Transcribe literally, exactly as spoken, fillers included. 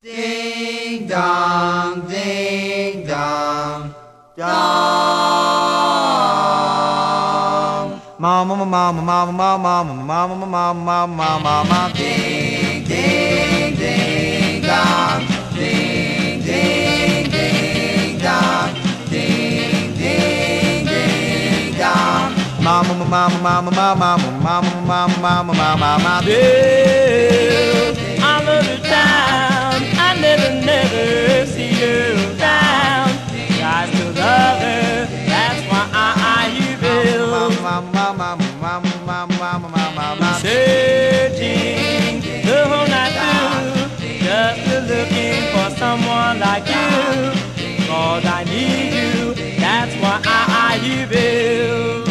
Ding dong, ding dong, dong. Mama, mama, mama, mama, mama, mama, mama, mama, mama, mama. Ding, ding, ding dong, ding, ding, ding dong, ding, ding, ding dong. Mama, mama, mama, mama, mama, mama, mama, mama, mama, mama. Well, I love you down. I never, never see you down. Got to love her. That's why I, I you will. Mama, mama, mama, mama, mama, mama, mama. Searching the whole night through, just looking for someone like you. Cause I need you. That's why I, I you will.